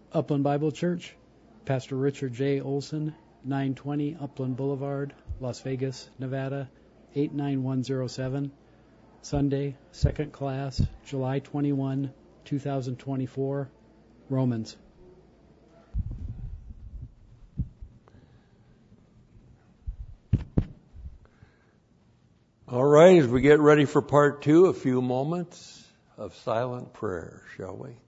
Upland Bible Church, Pastor Richard J. Olson, 920 Upland Boulevard, Las Vegas, Nevada, 89107. Sunday, second class, July 21, 2024, Romans. All right, as we get ready for part 2, a few moments of silent prayer, shall we?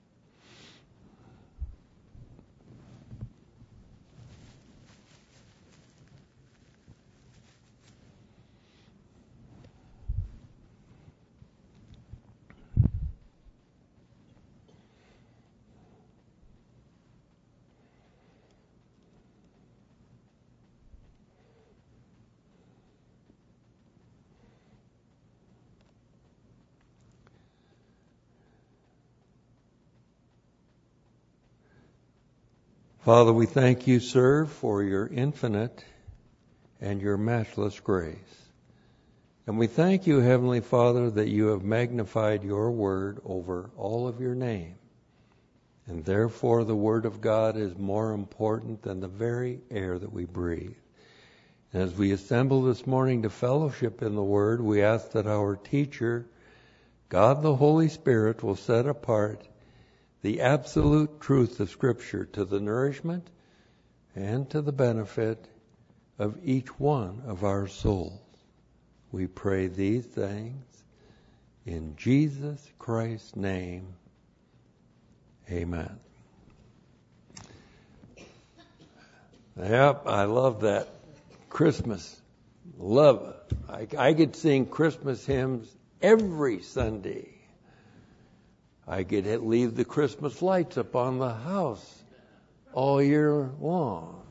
Father, we thank you, sir, for your infinite and your matchless grace. And we thank you, Heavenly Father, that you have magnified your word over all of your name. And therefore the word of God is more important than the very air that we breathe. And as we assemble this morning to fellowship in the word, we ask that our teacher, God the Holy Spirit, will set apart the absolute truth of Scripture to the nourishment and to the benefit of each one of our souls. We pray these things in Jesus Christ's name. Amen. Yep, I love that. Christmas. Love it. I could sing Christmas hymns every Sunday. I could leave the Christmas lights up on the house all year long.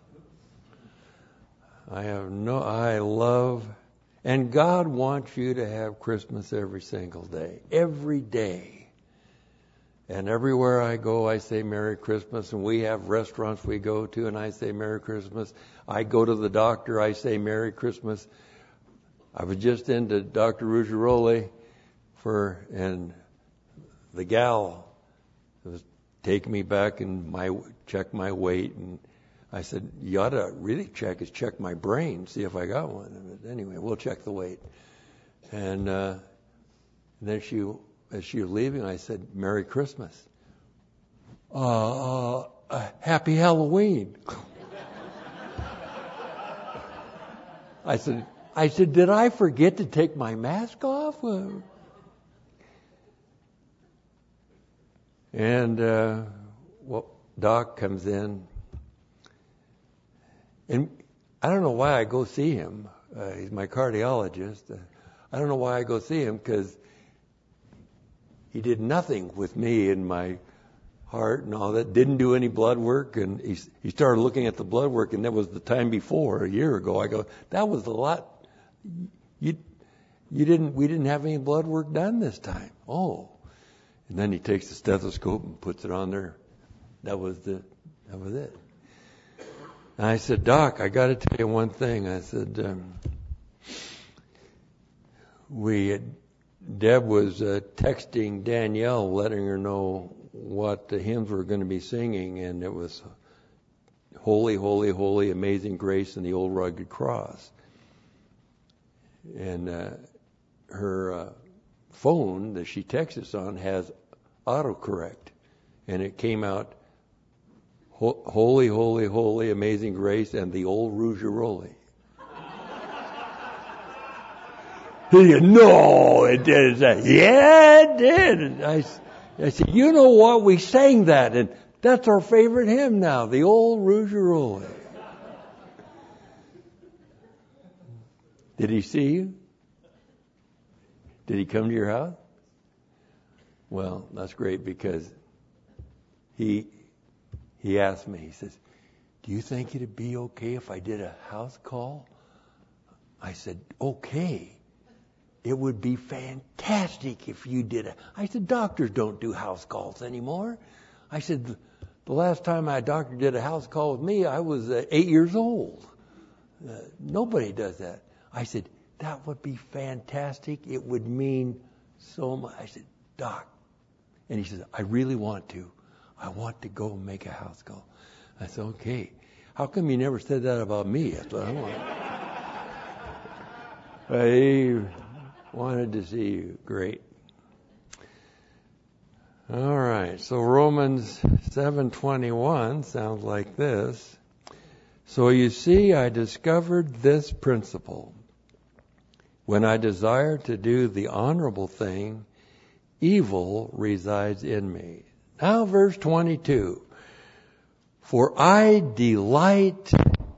I love, and God wants you to have Christmas every single day, every day. And everywhere I go, I say Merry Christmas, and we have restaurants we go to, and I say Merry Christmas. I go to the doctor, I say Merry Christmas. I was just into Dr. Ruggiero and the gal was taking me back and check my weight, and I said, you ought to really check my brain, see if I got one. But anyway, we'll check the weight. And then as she was leaving, I said, Merry Christmas. Happy Halloween. I said, did I forget to take my mask off? And Doc comes in, and I don't know why I go see him. He's my cardiologist. I don't know why I go see him, because he did nothing with me and my heart and all that. Didn't do any blood work, and he started looking at the blood work, and that was the time before, a year ago. I go, that was a lot. We didn't have any blood work done this time. Oh. And then he takes the stethoscope and puts it on there. That was it. And I said, Doc, I got to tell you one thing. I said, Deb was texting Danielle, letting her know what the hymns were going to be singing, and it was Holy, Holy, Holy, Amazing Grace and the Old Rugged Cross. And her phone that she texts us on has autocorrect, and it came out Holy, Holy, Holy, Amazing Grace and the Old Ruggiero. No, it didn't. Yeah, it did. I said, you know what? We sang that, and that's our favorite hymn now, the Old Ruggiero. Did he see you? Did he come to your house? Well, that's great, because he asked me, he says, do you think it'd be okay if I did a house call? I said, okay. It would be fantastic if you did it. I said, doctors don't do house calls anymore. I said, the last time a doctor did a house call with me, I was 8 years old. Nobody does that. I said, that would be fantastic. It would mean so much. I said, Doc. And he says, I really want to. I want to go and make a house call. I said, okay. How come you never said that about me? That's what I want. I wanted to see you. Great. All right. So Romans 7:21 sounds like this. So you see, I discovered this principle. When I desire to do the honorable thing, evil resides in me. Now verse 22. For I delight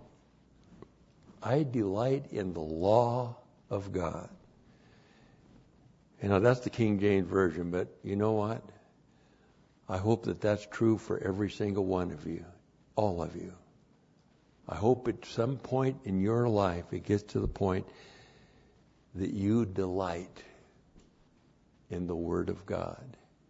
in the law of God. You know, that's the King James Version, but you know what? I hope that that's true for every single one of you, all of you. I hope at some point in your life it gets to the point that you delight in the Word of God.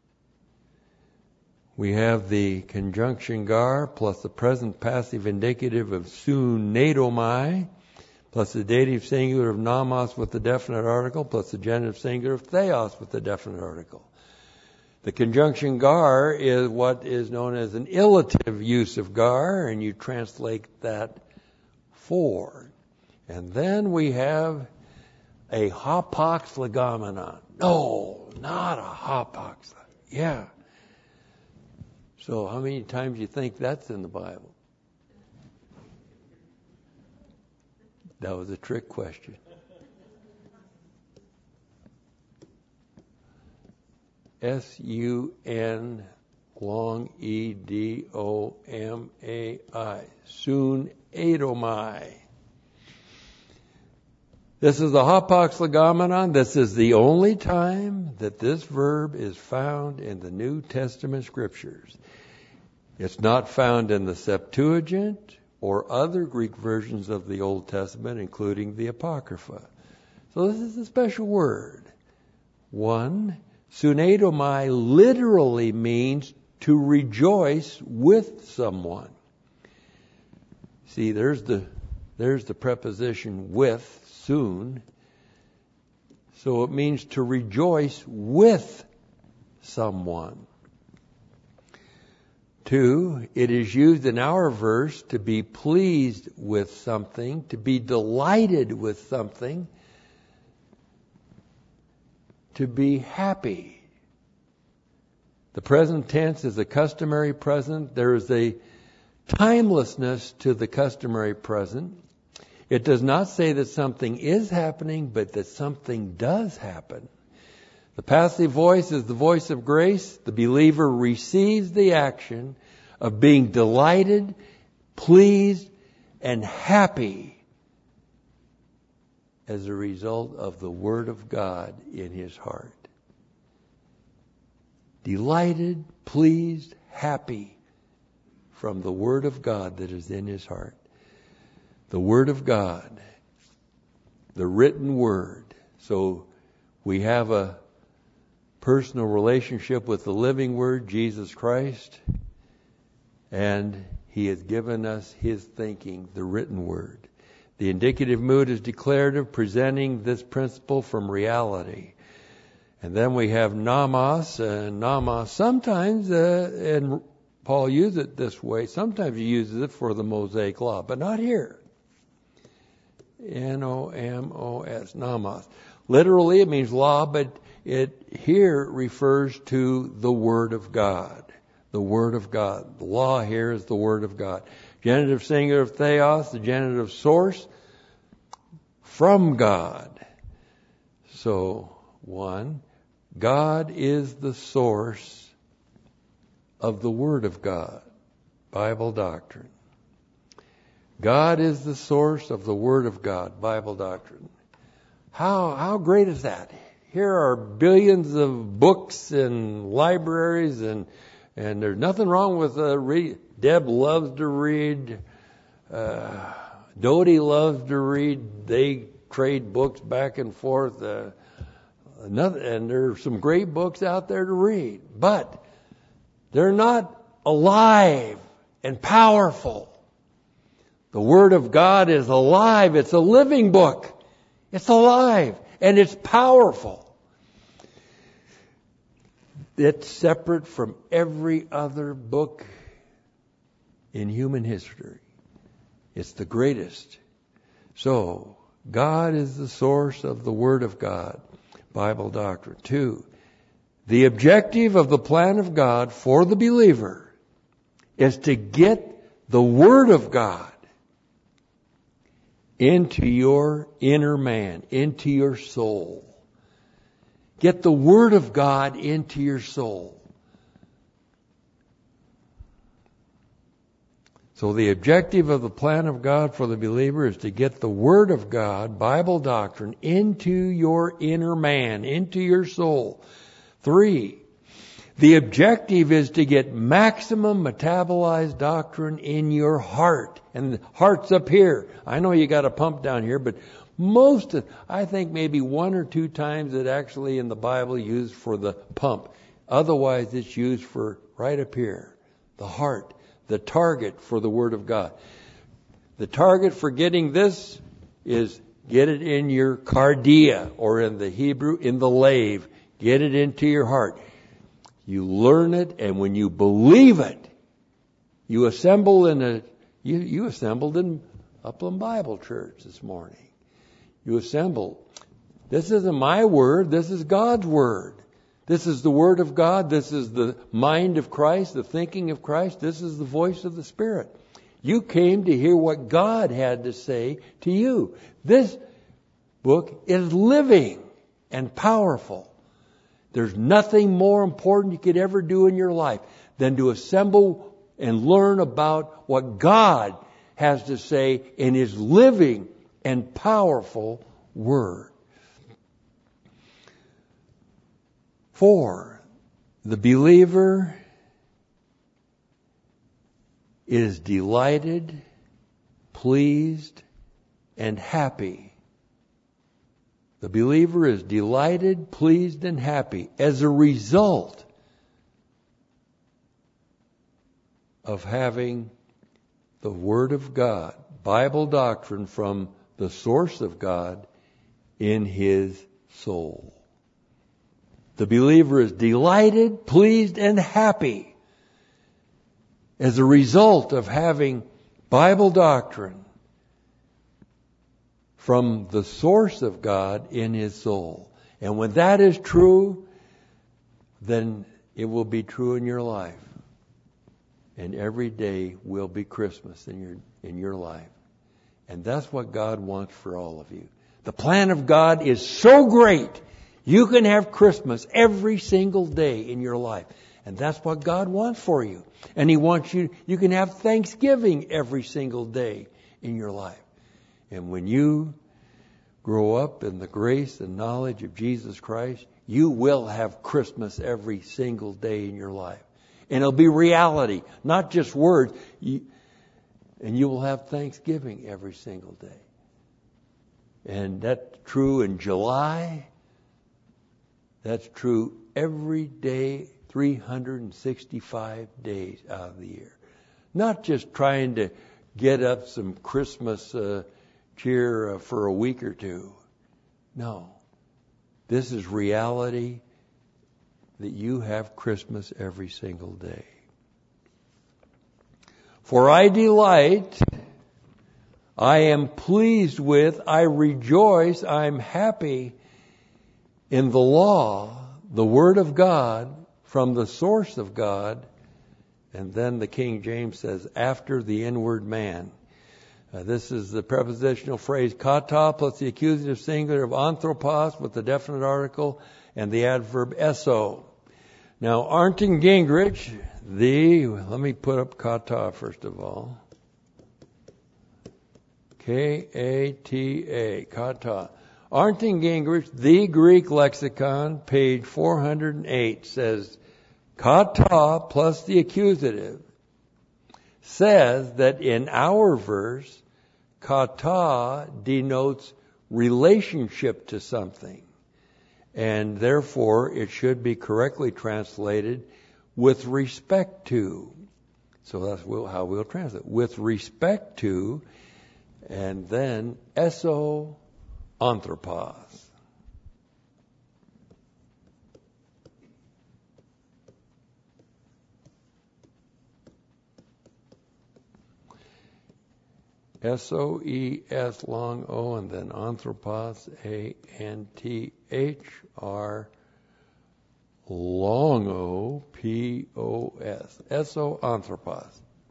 We have the conjunction gar plus the present passive indicative of sunedomai plus the dative singular of nomos with the definite article plus the genitive singular of theos with the definite article. The conjunction gar is what is known as an illative use of gar, and you translate that for. And then we have a hapax legomenon. No, not a hapax. Yeah. So how many times do you think that's in the Bible? That was a trick question. S-U-N long E-D-O-M-A-I. Sunedomai. This is the hapax legomenon. This is the only time that this verb is found in the New Testament scriptures. It's not found in the Septuagint or other Greek versions of the Old Testament, including the Apocrypha. So this is a special word. One, sunedomai literally means to rejoice with someone. See, there's the preposition with, soon. So it means to rejoice with someone. 2, it is used in our verse to be pleased with something, to be delighted with something, to be happy. The present tense is a customary present. There is a timelessness to the customary present. It does not say that something is happening, but that something does happen. The passive voice is the voice of grace. The believer receives the action of being delighted, pleased, and happy as a result of the Word of God in his heart. Delighted, pleased, happy from the Word of God that is in his heart. The Word of God, the written Word. So we have a personal relationship with the living Word, Jesus Christ, and He has given us His thinking, the written Word. The indicative mood is declarative, presenting this principle from reality. And then we have nomos, and nomos sometimes, and Paul uses it this way, sometimes he uses it for the Mosaic Law, but not here. N-O-M-O-S, nomos. Literally it means law, but it here refers to the Word of God. The Word of God. The law here is the Word of God. Genitive singular of theos, the genitive source, from God. So, 1, God is the source of the Word of God. Bible doctrine. God is the source of the Word of God. Bible doctrine. How great is that? Here are billions of books and libraries, and there's nothing wrong with read. Deb loves to read. Dodie loves to read. They trade books back and forth. And there are some great books out there to read, but they're not alive and powerful. The Word of God is alive. It's a living book. It's alive and it's powerful. It's separate from every other book in human history. It's the greatest. So, God is the source of the Word of God, Bible doctrine. 2, the objective of the plan of God for the believer is to get the Word of God into your inner man, into your soul. Get the Word of God into your soul. So the objective of the plan of God for the believer is to get the Word of God, Bible doctrine, into your inner man, into your soul. 3, the objective is to get maximum metabolized doctrine in your heart. And the heart's up here. I know you got a pump down here, but I think maybe 1 or 2 times it actually in the Bible used for the pump. Otherwise it's used for right up here, the heart. The target for the Word of God. The target for getting this is get it in your cardia, or in the Hebrew, in the lave. Get it into your heart. You learn it, and when you believe it, you assemble you assembled in Upland Bible Church this morning. You assemble. This isn't my word, this is God's Word. This is the Word of God. This is the mind of Christ, the thinking of Christ. This is the voice of the Spirit. You came to hear what God had to say to you. This book is living and powerful. There's nothing more important you could ever do in your life than to assemble and learn about what God has to say in His living and powerful Word. 4, the believer is delighted, pleased, and happy. The believer is delighted, pleased, and happy as a result of having the Word of God, Bible doctrine from the source of God, in his soul. The believer is delighted, pleased, and happy as a result of having Bible doctrine from the source of God in his soul. And when that is true, then it will be true in your life. And every day will be Christmas in your life. And that's what God wants for all of you. The plan of God is so great. You can have Christmas every single day in your life. And that's what God wants for you. And He wants you can have Thanksgiving every single day in your life. And when you grow up in the grace and knowledge of Jesus Christ, you will have Christmas every single day in your life. And it'll be reality, not just words. And you will have Thanksgiving every single day. And that's true in July. That's true every day, 365 days out of the year. Not just trying to get up some Christmas cheer for a week or two. No. This is reality, that you have Christmas every single day. For I delight, I am pleased with, I rejoice, I'm happy in the law, the Word of God, from the source of God. And then the King James says, after the inward man. This is the prepositional phrase kata plus the accusative singular of anthropos with the definite article and the adverb eso. Now, Arndt Gingrich, let me put up kata first of all. K-A-T-A, kata. Arndt Gingrich, the Greek lexicon, page 408, says, kata plus the accusative says that in our verse, kata denotes relationship to something. And therefore, it should be correctly translated with respect to. So that's how we'll translate. With respect to, and then eso anthropos. S-O-E-S long O, and then anthropos, A-N-T-H-R long O, P-O-S. S-O, anthropos.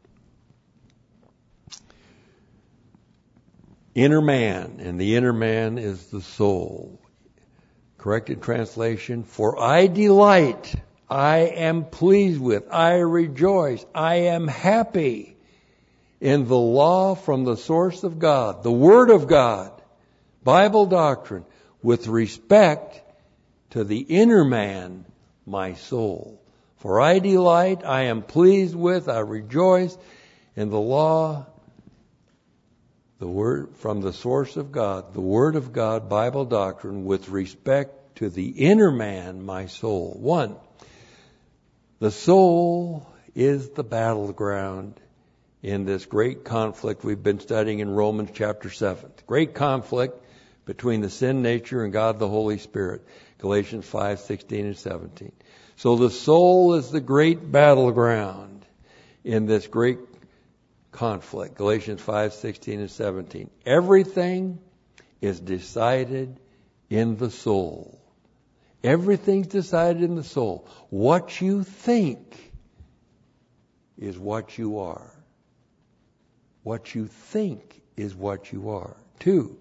Inner man, and the inner man is the soul. Corrected translation, for I delight, I am pleased with, I rejoice, I am happy in the law from the source of God, the Word of God, Bible doctrine, with respect to the inner man, my soul. For I delight, I am pleased with, I rejoice in the law, the Word from the source of God, the Word of God, Bible doctrine, with respect to the inner man, my soul. 1, the soul is the battleground in this great conflict we've been studying in Romans chapter 7. Great conflict between the sin nature and God the Holy Spirit. Galatians 5:16 and 17. So the soul is the great battleground in this great conflict. Galatians 5:16 and 17. Everything is decided in the soul. Everything's decided in the soul. What you think is what you are. What you think is what you are. 2,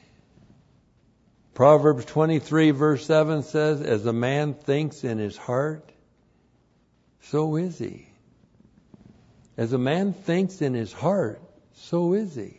Proverbs 23 verse 7 says, as a man thinks in his heart, so is he. As a man thinks in his heart, so is he.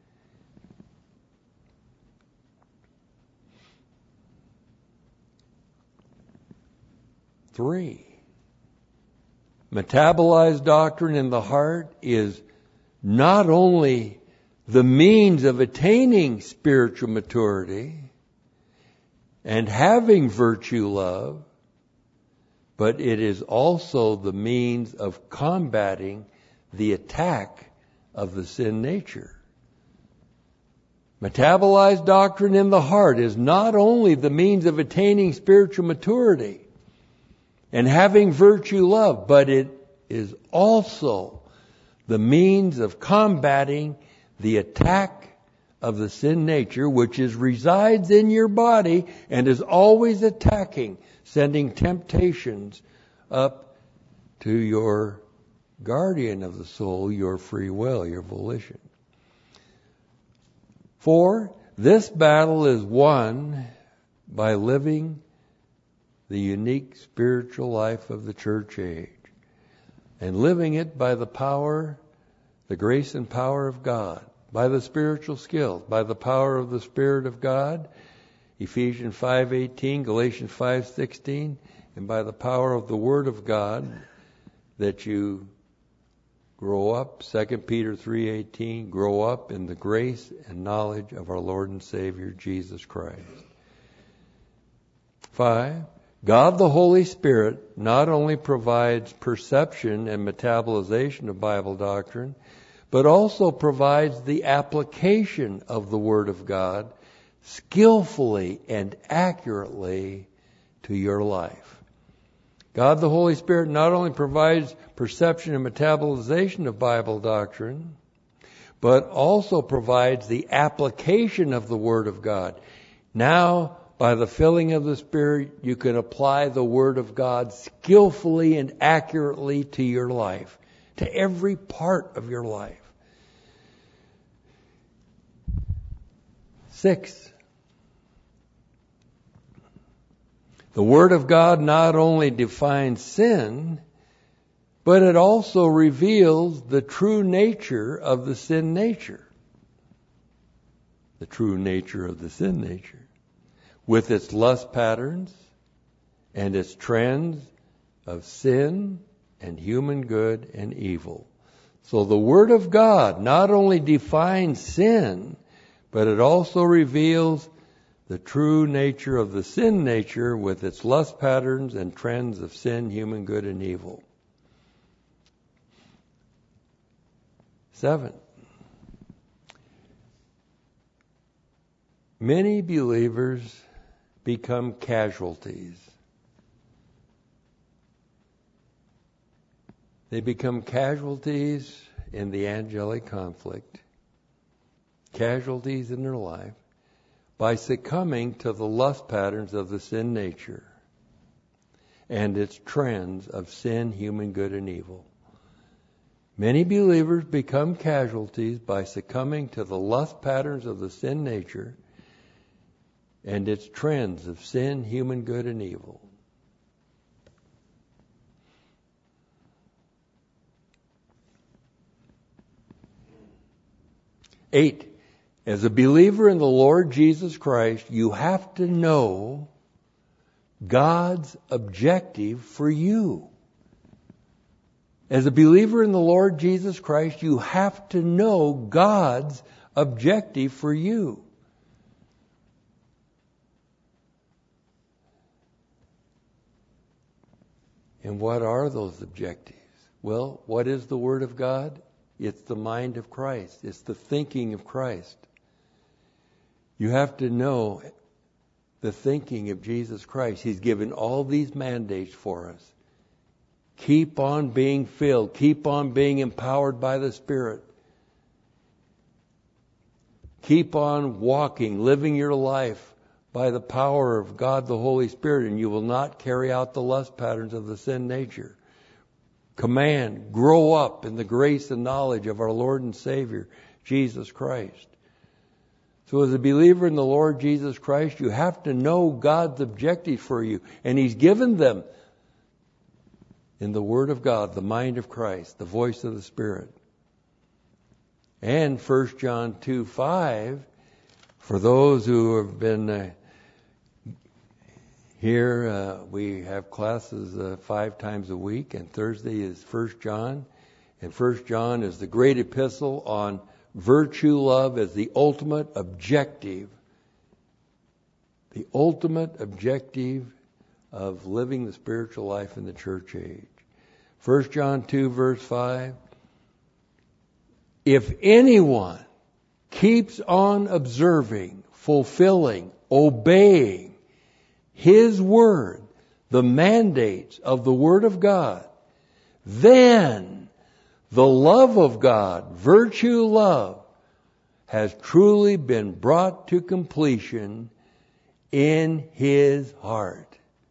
3, metabolized doctrine in the heart is not only the means of attaining spiritual maturity and having virtue love, but it is also the means of combating the attack of the sin nature. Metabolized doctrine in the heart is not only the means of attaining spiritual maturity and having virtue love, but it is also the means of combating the attack of the sin nature, which resides in your body and is always attacking, sending temptations up to your guardian of the soul, your free will, your volition. 4, this battle is won by living the unique spiritual life of the church age and living it by the power, the grace and power of God, by the spiritual skills, by the power of the Spirit of God, Ephesians 5:18, Galatians 5:16, and by the power of the Word of God that you grow up, 2 Peter 3:18, grow up in the grace and knowledge of our Lord and Savior Jesus Christ. 5, God the Holy Spirit not only provides perception and metabolization of Bible doctrine, but also provides the application of the Word of God skillfully and accurately to your life. God the Holy Spirit not only provides perception and metabolization of Bible doctrine, but also provides the application of the Word of God. Now, by the filling of the Spirit, you can apply the Word of God skillfully and accurately to your life, to every part of your life. 6, the Word of God not only defines sin, but it also reveals the true nature of the sin nature. The true nature of the sin nature, with its lust patterns and its trends of sin and human good and evil. So the Word of God not only defines sin, but it also reveals the true nature of the sin nature with its lust patterns and trends of sin, human good, and evil. 7, many believers become casualties. They become casualties in the angelic conflict. casualties in their life, by succumbing to the lust patterns of the sin nature and its trends of sin, human good, and evil. Many believers become casualties by succumbing to the lust patterns of the sin nature and its trends of sin, human good, and evil. Eight, as a believer in the Lord Jesus Christ, you have to know God's objective for you. As a believer in the Lord Jesus Christ, you have to know God's objective for you. And what are those objectives? Well, what is the Word of God? It's the mind of Christ. It's the thinking of Christ. You have to know the thinking of Jesus Christ. He's given all these mandates for us. Keep on being filled. Keep on being empowered by the Spirit. Keep on walking, living your life by the power of God the Holy Spirit, and you will not carry out the lust patterns of the sin nature. Command, grow up in the grace and knowledge of our Lord and Savior, Jesus Christ. So as a believer in the Lord Jesus Christ, you have to know God's objectives for you. And He's given them in the Word of God, the mind of Christ, the voice of the Spirit. And 1 John 2:5, for those who have been here, we have classes 5 times a week, and Thursday is 1 John. And 1 John is the great epistle on virtue love as the ultimate objective. The ultimate objective of living the spiritual life in the church age. 1 John 2 verse 5. If anyone keeps on observing, fulfilling, obeying His Word, the mandates of the Word of God, then the love of God, virtue love, has truly been brought to completion in his heart.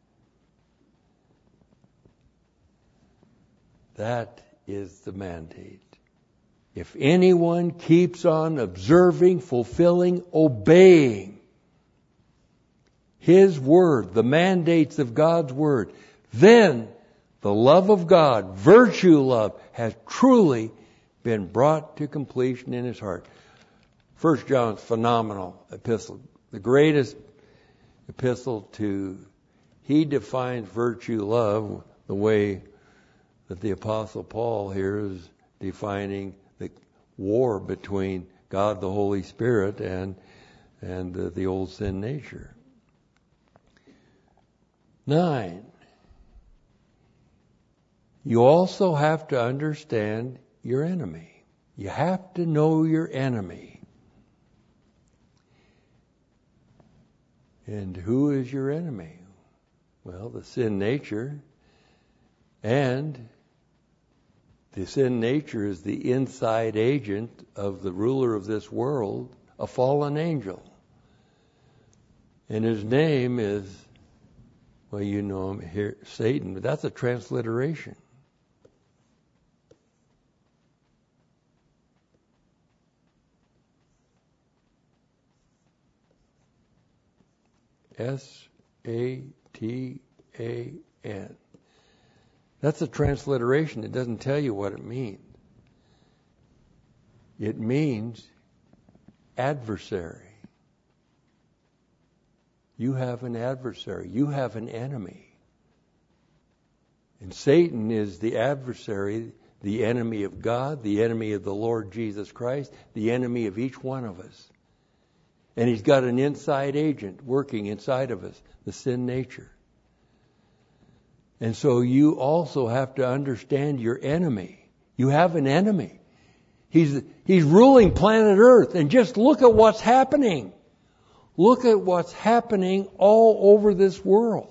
That is the mandate. If anyone keeps on observing, fulfilling, obeying His Word, the mandates of God's Word, then the love of God, virtue love, has truly been brought to completion in his heart. 1 John's phenomenal epistle, the greatest epistle he defines virtue love the way that the Apostle Paul here is defining the war between God the Holy Spirit and the old sin nature. 9. You also have to understand your enemy. You have to know your enemy. And who is your enemy? Well, the sin nature. And the sin nature is the inside agent of the ruler of this world, a fallen angel. And his name is, well, you know him here, Satan, but that's a transliteration. S-A-T-A-N. That's a transliteration. It doesn't tell you what it means. It means adversary. You have an adversary. You have an enemy. And Satan is the adversary, the enemy of God, the enemy of the Lord Jesus Christ, the enemy of each one of us. And he's got an inside agent working inside of us, the sin nature. And so you also have to understand your enemy. You have an enemy. He's ruling planet Earth. And just look at what's happening. Look at what's happening all over this world.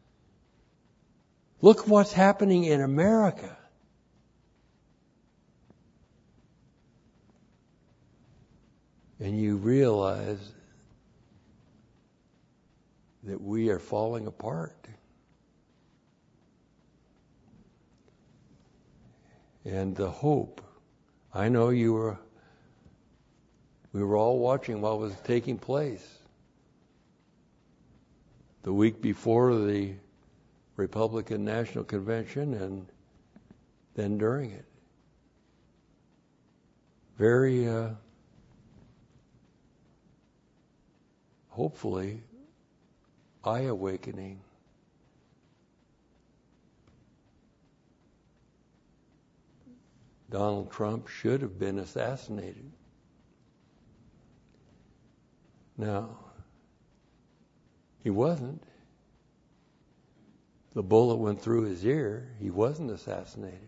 Look what's happening in America. and you realize that we are falling apart. And the hope, I know we were all watching what was taking place the week before the Republican National Convention and then during it. Very hopefully eye-awakening. Donald Trump should have been assassinated. Now, he wasn't. The bullet went through his ear. He wasn't assassinated.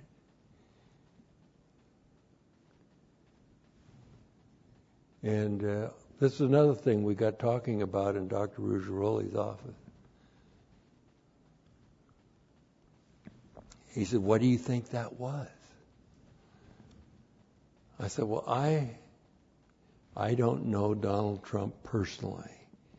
And this is another thing we got talking about in Dr. Ruggieri's office. He said, "What do you think that was?" I said, "Well, I don't know Donald Trump personally.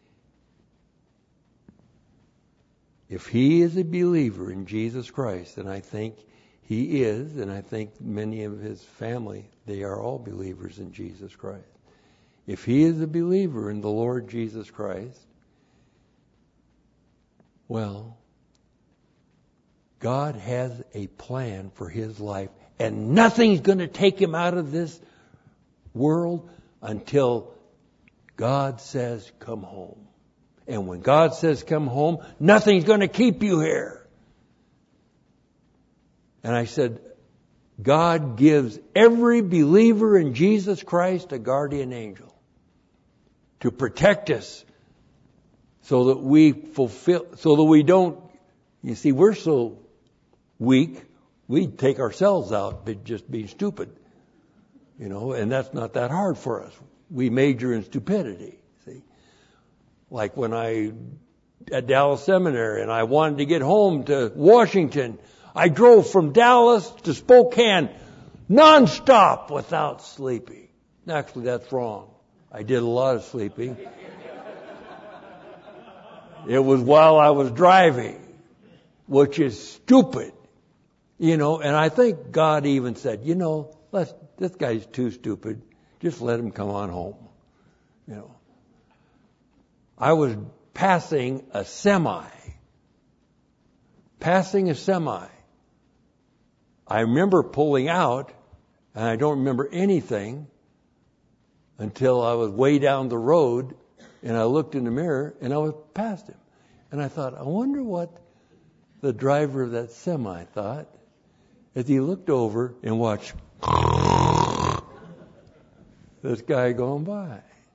If he is a believer in Jesus Christ, and I think he is, and I think many of his family, they are all believers in Jesus Christ. If he is a believer in the Lord Jesus Christ, well, God has a plan for his life, and nothing's going to take him out of this world until God says, come home. And when God says, come home, nothing's going to keep you here." And I said, God gives every believer in Jesus Christ a guardian angel to protect us so that we don't, you see, we're so weak, we take ourselves out by just being stupid, and that's not that hard for us. We major in stupidity, see. Like when at Dallas Seminary and I wanted to get home to Washington, I drove from Dallas to Spokane nonstop without sleeping. Actually, that's wrong. I did a lot of sleeping. It was while I was driving, which is stupid. And I think God even said, this guy's too stupid. Just let him come on home. I was passing a semi. I remember pulling out, and I don't remember anything until I was way down the road, and I looked in the mirror, and I was past him. And I thought, I wonder what the driver of that semi thought as he looked over and watched this guy going by.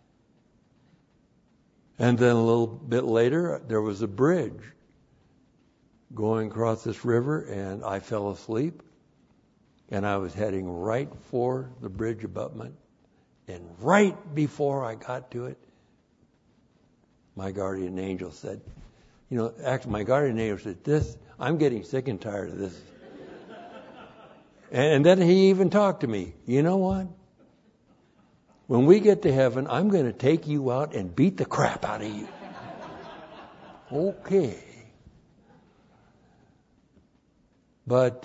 And then a little bit later, there was a bridge going across this river, and I fell asleep, and I was heading right for the bridge abutment. And right before I got to it, my guardian angel said, actually my guardian angel said, I'm getting sick and tired of this. And then he even talked to me. You know what? When we get to heaven, I'm going to take you out and beat the crap out of you. Okay. But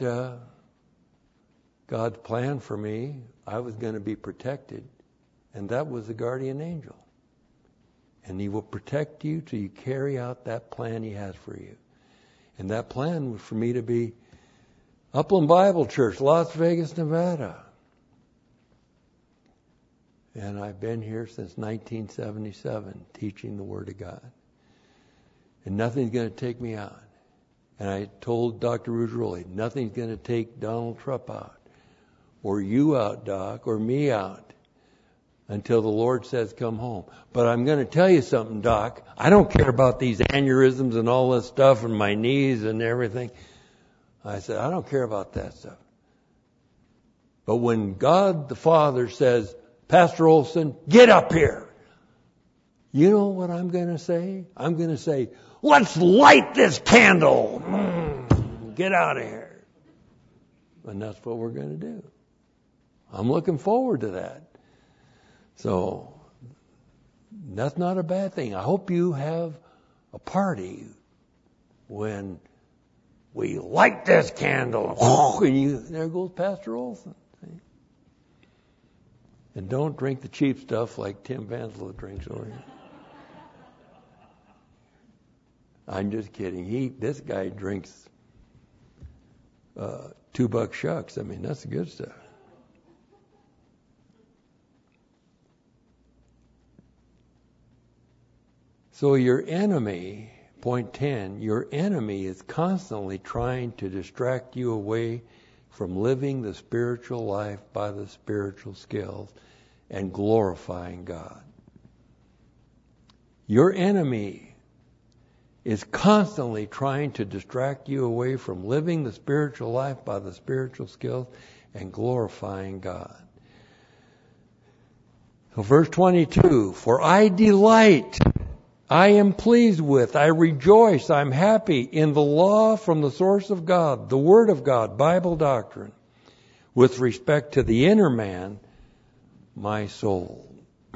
God's plan for me, I was going to be protected. And that was the guardian angel. And he will protect you till you carry out that plan he has for you. And that plan was for me to be Upland Bible Church, Las Vegas, Nevada. And I've been here since 1977 teaching the Word of God. And nothing's going to take me out. And I told Dr. Ruggieri, nothing's going to take Donald Trump out. Or you out, Doc, or me out. Until the Lord says, come home. But I'm going to tell you something, Doc. I don't care about these aneurysms and all this stuff and my knees and everything. I said, I don't care about that stuff. But when God the Father says, Pastor Olson, get up here. You know what I'm going to say? I'm going to say, let's light this candle. Get out of here. And that's what we're going to do. I'm looking forward to that. So That's not a bad thing. I hope you have a party when we light this candle. And there goes Pastor Olson. See? And don't drink the cheap stuff like Tim Vanslow drinks over here. I'm just kidding. This guy drinks $2 shucks. I mean, that's the good stuff. So your enemy, point 10, your enemy is constantly trying to distract you away from living the spiritual life by the spiritual skills and glorifying God. Your enemy is constantly trying to distract you away from living the spiritual life by the spiritual skills and glorifying God. So verse 22, for I delight, I am pleased with, I rejoice, I'm happy in the law from the source of God, the Word of God, Bible doctrine, with respect to the inner man, my soul.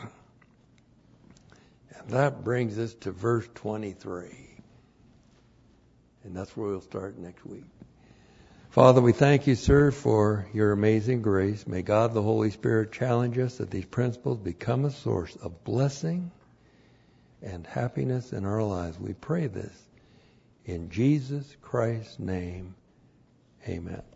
And that brings us to verse 23. And that's where we'll start next week. Father, we thank you, sir, for your amazing grace. May God the Holy Spirit challenge us that these principles become a source of blessing and happiness in our lives. We pray this in Jesus Christ's name. Amen.